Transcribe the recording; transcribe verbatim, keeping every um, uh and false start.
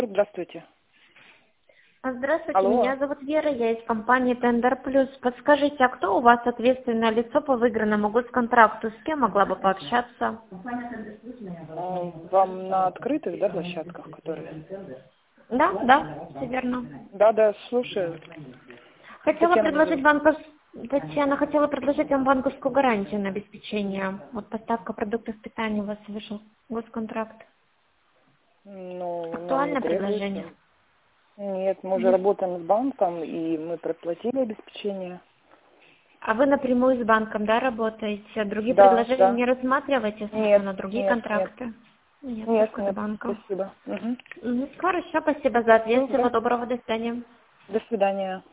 Здравствуйте. Здравствуйте, Алло. меня зовут Вера, я из компании Tender Plus. Подскажите, а кто у вас ответственное лицо по выигранному госконтракту? С кем могла бы пообщаться? А, Вам на открытых, да, площадках, которые? Да, да, все верно. Да, да, слушаю. Хотела Татьяна меня предложить зовут. банков... Татьяна, хотела предложить вам банковскую гарантию на обеспечение. Вот поставка продуктов питания у вас вышел госконтракт. Ну, нам не Актуальное требуется. предложение? Нет, мы уже Мгм. работаем с банком, и мы проплатили обеспечение. А вы напрямую с банком, да, работаете? Другие Да, предложения да. не рассматриваете, Нет, собственно, другие нет, нет. контракты? Нет, Нет, только с нет, банком. спасибо. Угу. Мгм. Хорошо, спасибо за ответ. Все, Всего да. доброго, до свидания. До свидания.